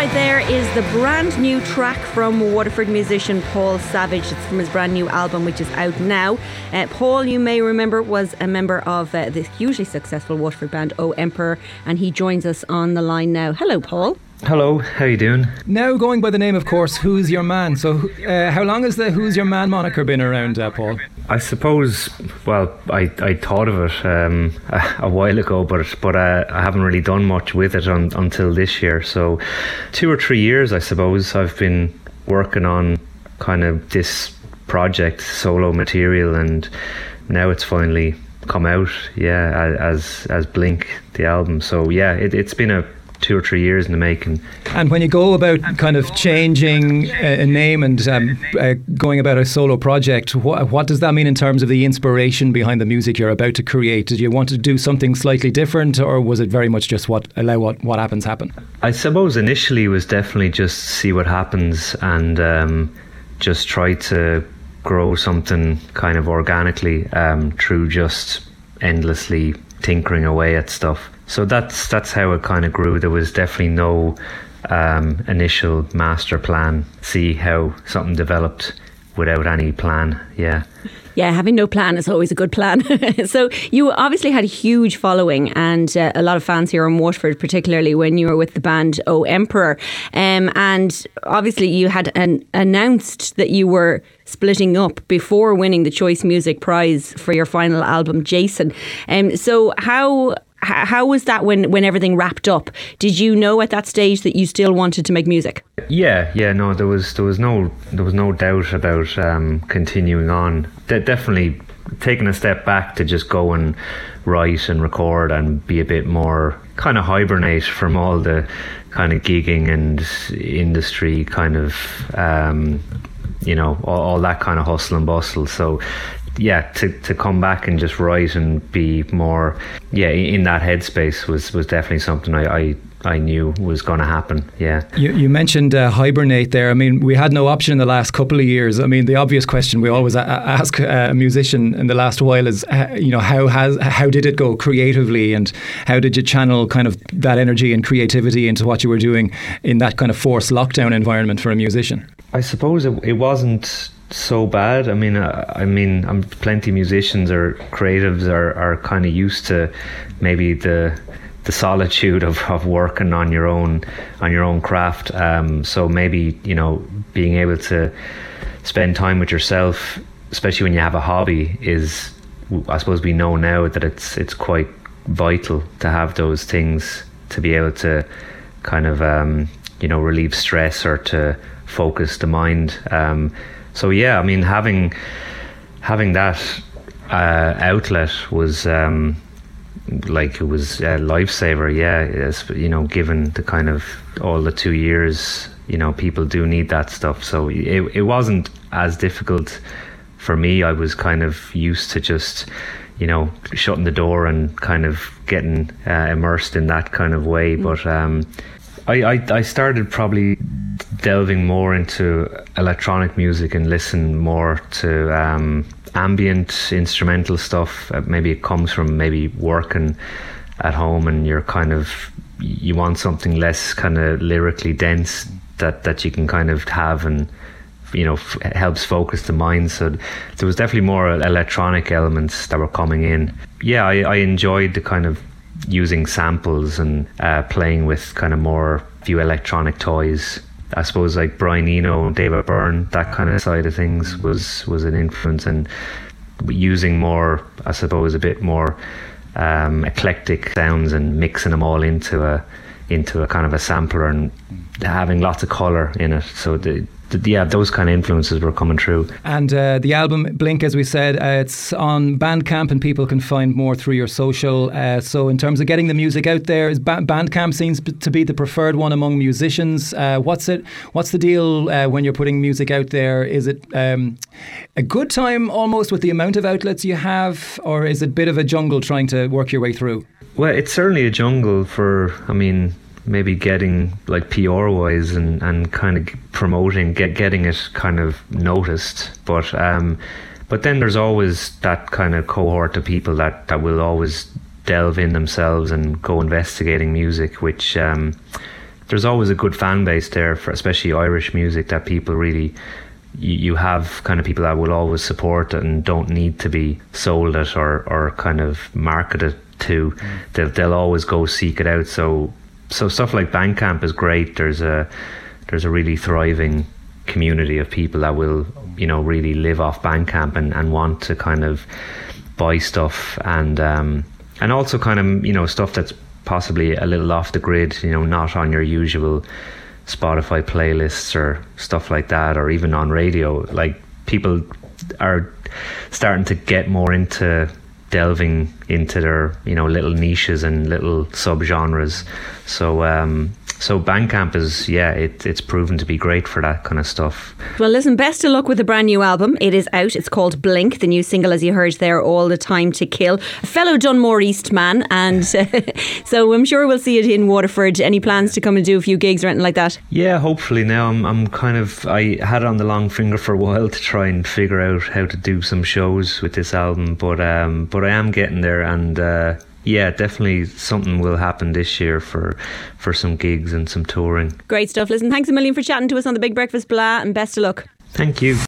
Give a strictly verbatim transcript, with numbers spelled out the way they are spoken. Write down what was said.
right there is the brand new track from Waterford musician Paul Savage. It's from his brand new album, which is out now. Uh, Paul, you may remember, was a member of uh, the hugely successful Waterford band O Emperor, and he joins us on the line now. Hello, Paul. Hello, how you doing? Now going by the name, of course, Who's Your Man? So uh, how long has the Who's Your Man moniker been around, uh, Paul? I suppose, well, I, I thought of it um, a, a while ago, but but uh, I haven't really done much with it on, until this year. So two or three years, I suppose, I've been working on kind of this project, solo material, and now it's finally come out, yeah, as as Blink, the album. So yeah, it, it's been a two or three years in the making. And when you go about kind of changing a name and um, uh, going about a solo project, what, what does that mean in terms of the inspiration behind the music you're about to create? Did you want to do something slightly different, or was it very much just what allow what, what happens happen? I suppose initially it was definitely just see what happens and um, just try to grow something kind of organically um, through just endlessly tinkering away at stuff. So that's that's how it kind of grew. There was definitely no um, initial master plan. See how something developed without any plan. Yeah. Yeah, having no plan is always a good plan. So you obviously had a huge following and uh, a lot of fans here in Waterford, particularly when you were with the band O Emperor. Um, and obviously you had an, announced that you were splitting up before winning the Choice Music Prize for your final album, Jason. Um, so how... How was that when, when everything wrapped up? Did you know at that stage that you still wanted to make music? Yeah, yeah, no, there was there was no there was no doubt about um, continuing on. De- definitely taking a step back to just go and write and record and be a bit more kind of hibernate from all the kind of gigging and industry kind of um, you know all, all that kind of hustle and bustle. So yeah, to to come back and just write and be more, yeah, in that headspace was, was definitely something I, I, I knew was going to happen, yeah. You, you mentioned uh, hibernate there. I mean, we had no option in the last couple of years. I mean, the obvious question we always a- ask a musician in the last while is, uh, you know, how has how did it go creatively, and how did you channel kind of that energy and creativity into what you were doing in that kind of forced lockdown environment for a musician? I suppose it, it wasn't so bad. I mean, uh, I mean, I'm plenty of musicians or creatives are, are kind of used to maybe the the solitude of, of working on your own on your own craft. Um, so maybe, you know, being able to spend time with yourself, especially when you have a hobby, is, I suppose we know now that it's it's quite vital to have those things to be able to kind of um, you know, relieve stress or to focus the mind. Um, So yeah, I mean, having having that uh, outlet was um, like it was a lifesaver. Yeah, it's, you know, given the kind of all the two years, you know, people do need that stuff. So it it wasn't as difficult for me. I was kind of used to just, you know, shutting the door and kind of getting uh, immersed in that kind of way. Mm. But um, I, I I started probably delving more into electronic music and listen more to um, ambient instrumental stuff. Uh, maybe it comes from maybe working at home and you're kind of, you want something less kind of lyrically dense that, that you can kind of have and, you know, f- helps focus the mind. So there was definitely more electronic elements that were coming in. Yeah, I, I enjoyed the kind of using samples and uh, playing with kind of more few electronic toys. I suppose like Brian Eno, David Byrne, that kind of side of things was, was an influence, and using more, I suppose, a bit more um, eclectic sounds and mixing them all into a into a kind of a sampler and having lots of colour in it. So the, the, yeah, those kind of influences were coming through. And uh, the album Blink, as we said, uh, it's on Bandcamp and people can find more through your social. Uh, so in terms of getting the music out there, is ba- Bandcamp seems to be the preferred one among musicians. Uh, what's it? What's the deal uh, when you're putting music out there? Is it um, a good time almost with the amount of outlets you have, or is it a bit of a jungle trying to work your way through? Well, it's certainly a jungle for, I mean, maybe getting like P R wise and, and kind of promoting, get getting it kind of noticed. But um, but then there's always that kind of cohort of people that, that will always delve in themselves and go investigating music, which um, there's always a good fan base there for especially Irish music, that people really, you, you have kind of people that will always support it and don't need to be sold it or, or kind of marketed to. Mm. They'll, they'll always go seek it out. So so stuff like Bandcamp is great. There's a there's a really thriving community of people that will, you know, really live off Bandcamp and, and want to kind of buy stuff and um, and also kind of, you know, stuff that's possibly a little off the grid, you know, not on your usual Spotify playlists or stuff like that, or even on radio. Like, people are starting to get more into delving into their, you know, little niches and little subgenres. So um So Bandcamp is, yeah, it, it's proven to be great for that kind of stuff. Well, listen, best of luck with the brand new album. It is out. It's called Blink, the new single, as you heard there, All the Time to Kill. A fellow Dunmore East man, and uh, so I'm sure we'll see it in Waterford. Any plans to come and do a few gigs or anything like that? Yeah, hopefully. Now I'm, I'm kind of, I had it on the long finger for a while to try and figure out how to do some shows with this album, but um, but I am getting there, and uh, yeah, definitely something will happen this year for for some gigs and some touring. Great stuff. Listen, thanks a million for chatting to us on the Big Breakfast Blah, and best of luck. Thank you.